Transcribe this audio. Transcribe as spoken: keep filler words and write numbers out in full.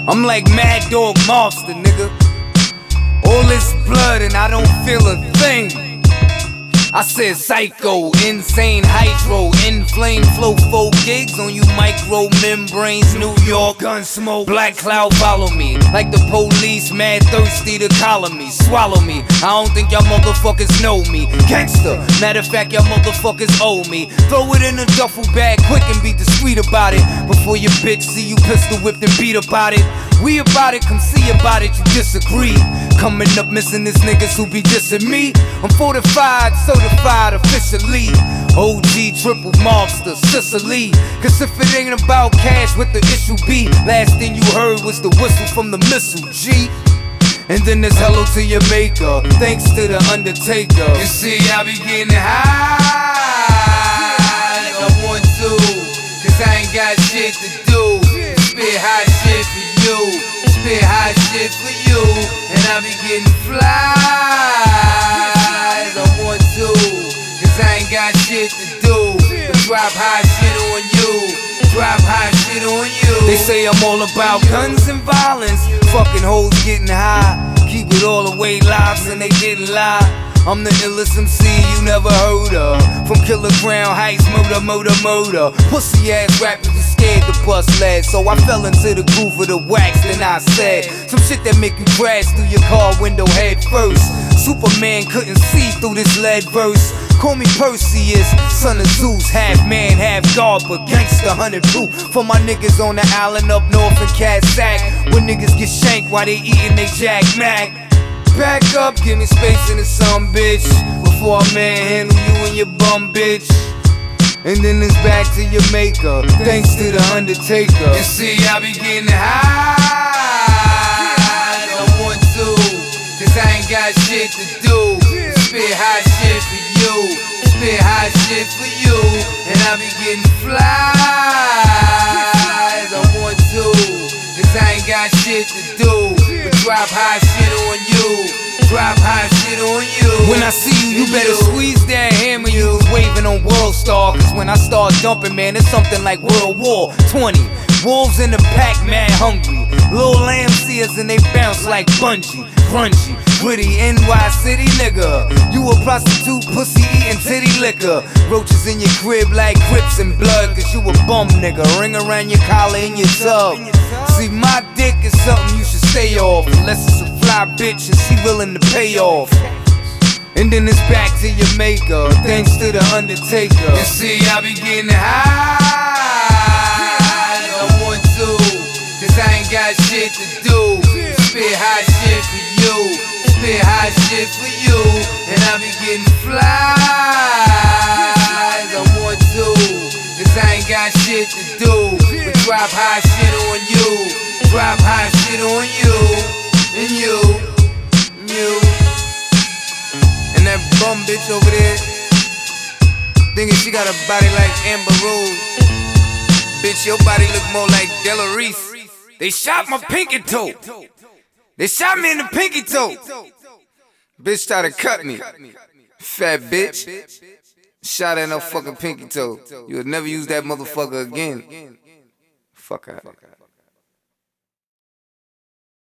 I'm like Mad Dog Monster, nigga. All this blood and I don't feel a thing. I said psycho, insane hydro, inflame flow, four gigs on you micro membranes, New York gun smoke, black cloud follow me, like the police, mad thirsty to collar me, swallow me. I don't think y'all motherfuckers know me, gangster. Matter of fact, y'all motherfuckers owe me. Throw it in a duffel bag quick and be discreet about it, before your bitch see you pistol whipped and beat about it. We about it, come see about it, you disagree. Coming up missing this niggas who be dissing me. I'm fortified, certified officially. O G triple monster, Sicily. Cause if it ain't about cash, what the issue be? Last thing you heard was the whistle from the missile, G. And then there's hello to your maker, thanks to the Undertaker. You see, I be getting high like I want to, cause I ain't got shit to do. Spit hot shit for you, spit hot shit for you, and I be getting fly as I want to, cause I ain't got shit to do. But drop hot shit on you, drop hot shit on you. They say I'm all about guns and violence, fucking hoes getting high, keep it all away lives and they didn't lie. I'm the illest M C you never heard of. From Killer Crown Heights, murder, murder, murder. Pussy ass rappers be scared to bust lead, so I fell into the groove of the wax. Then I said some shit that make you crash through your car window head first. Superman couldn't see through this lead verse. Call me Perseus, son of Zeus, half man, half god, but gangsta hundred proof. For my niggas on the island up north in Cassack, when niggas get shanked while they eatin' they Jack Mac. Back up, give me space in the sun, bitch, before I manhandle you and your bum, bitch. And then it's back to your maker, thanks to the Undertaker. You see, I be getting high I want to, cause I ain't got shit to do. Spit hot shit for you, spit hot shit for you, and I be getting fly as I want to, cause I ain't got shit to do. But drop hot shit on you, drop hot shit on you. When I see you, you better squeeze that hammer you was waving on World Star, cause when I start dumping, man, it's something like World War twenty. Wolves in the pack, mad hungry. Lil lamb seers and they bounce like bungee. Grungy, gritty, N Y city nigga. You a prostitute, pussy eating titty liquor. Roaches in your crib like Crips and blood, cause you a bum nigga. Ring around your collar in your tub. See, my dick is something you should stay off, unless it's a fly bitch and she willing to pay off. And then it's back to your maker, thanks to the Undertaker. You see, I be getting high I want to, cause I ain't got shit to do. Spit hot shit for you, spit hot shit for you, and I be getting fly as I want to, cause I ain't got shit to do. But drop hot shit on you, drop hot shit on you, and you, and you. And that bum bitch over there, thinking she got a body like Amber Rose. Bitch, your body look more like Della Reese. They shot my pinky toe. They shot me in the pinky toe. Bitch tried to cut me. Fat bitch. Shot at no fucking pinky toe. You would never use that motherfucker again. Fuck out.